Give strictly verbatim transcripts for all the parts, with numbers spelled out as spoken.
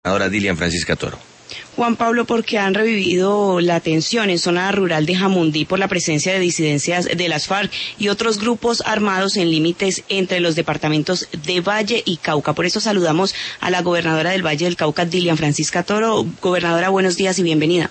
Ahora Dilian Francisca Toro. Juan Pablo, porque han revivido la tensión en zona rural de Jamundí por la presencia de disidencias de las FARC y otros grupos armados en límites entre los departamentos de Valle y Cauca. Por eso saludamos a la gobernadora del Valle del Cauca, Dilian Francisca Toro. Gobernadora, buenos días y bienvenida.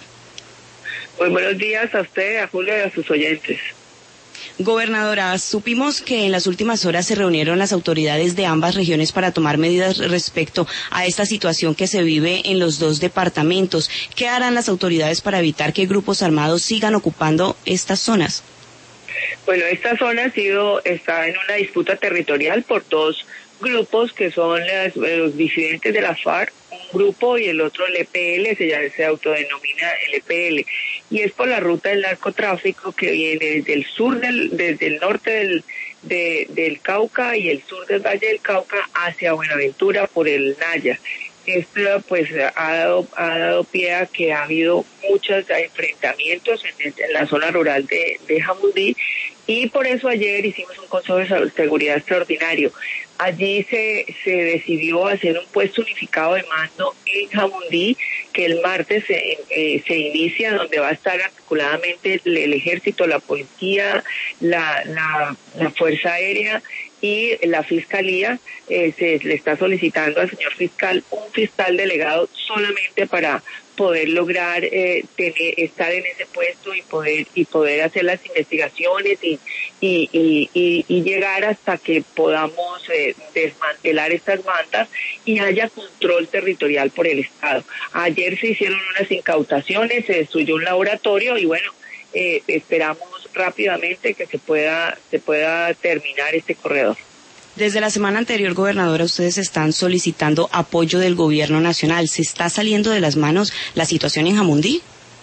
Muy buenos días a usted, a Julio y a sus oyentes. Gobernadora, supimos que en las últimas horas se reunieron las autoridades de ambas regiones para tomar medidas respecto a esta situación que se vive en los dos departamentos. ¿Qué harán las autoridades para evitar que grupos armados sigan ocupando estas zonas? Bueno, esta zona ha sido, está en una disputa territorial por dos grupos que son las, los disidentes de la FARC, un grupo y el otro el E P L, se, ya, se autodenomina el E P L, y es por la ruta del narcotráfico que viene desde el sur, del, desde el norte del, de, del Cauca y el sur del Valle del Cauca hacia Buenaventura por el Naya. Esto pues ha dado, ha dado pie a que ha habido muchos enfrentamientos en, en la zona rural de, de Jamundí, y por eso ayer hicimos un consejo de seguridad extraordinario. Allí se, se decidió hacer un puesto unificado de mando en Jamundí, que el martes se, eh, se inicia, donde va a estar articuladamente el, el ejército, la policía, la, la, la Fuerza Aérea y la Fiscalía. Eh, se le está solicitando al señor fiscal un fiscal delegado solamente para poder lograr eh, tener, estar en ese puesto y poder y poder hacer las investigaciones y y, y, y, y llegar hasta que podamos eh, desmantelar estas bandas y haya control territorial por el Estado. Ayer se hicieron unas incautaciones, se destruyó un laboratorio y bueno, eh, esperamos rápidamente que se pueda se pueda terminar este corredor. Desde la semana anterior, gobernadora, ustedes están solicitando apoyo del gobierno nacional. ¿Se está saliendo de las manos la situación en Jamundí?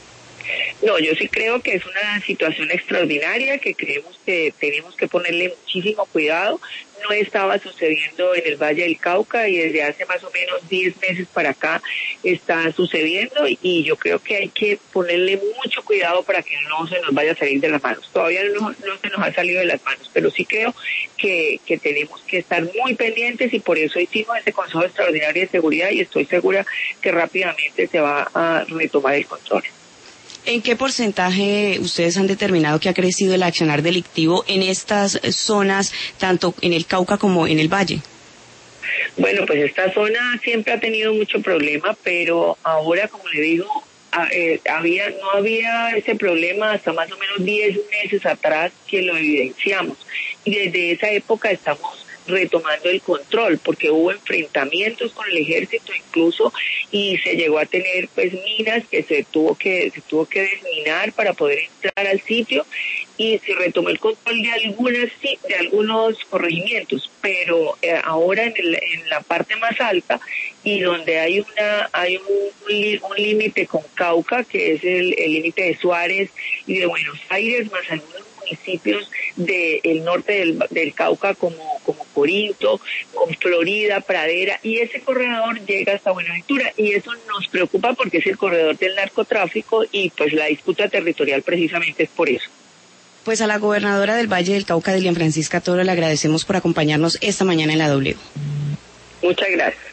No, yo sí creo que es una situación extraordinaria, que creemos que tenemos que ponerle muchísimo cuidado. No estaba sucediendo en el Valle del Cauca y desde hace más o menos diez meses para acá está sucediendo, y yo creo que hay que ponerle mucho cuidado para que no se nos vaya a salir de las manos. Todavía no, no se nos ha salido de las manos, pero sí creo que, que tenemos que estar muy pendientes, y por eso hicimos este Consejo Extraordinario de Seguridad, y estoy segura que rápidamente se va a retomar el control. ¿En qué porcentaje ustedes han determinado que ha crecido el accionar delictivo en estas zonas, tanto en el Cauca como en el Valle? Bueno, pues esta zona siempre ha tenido mucho problema, pero ahora, como le digo, eh, había no había ese problema hasta más o menos diez meses atrás que lo evidenciamos. Y desde esa época estamos retomando el control, porque hubo enfrentamientos con el ejército incluso, y se llegó a tener pues minas que se tuvo que se tuvo que desminar para poder entrar al sitio, y se retomó el control de algunas de algunos corregimientos, pero eh, ahora en, el, en la parte más alta, y donde hay una hay un, un límite con Cauca, que es el límite de Suárez y de Buenos Aires, más algunos municipios del norte del, del Cauca como, como Corinto, con Florida, Pradera, y ese corredor llega hasta Buenaventura, y eso nos preocupa porque es el corredor del narcotráfico, y pues la disputa territorial precisamente es por eso. Pues a la gobernadora del Valle del Cauca, Dilian Francisca Toro, le agradecemos por acompañarnos esta mañana en la W. Muchas gracias.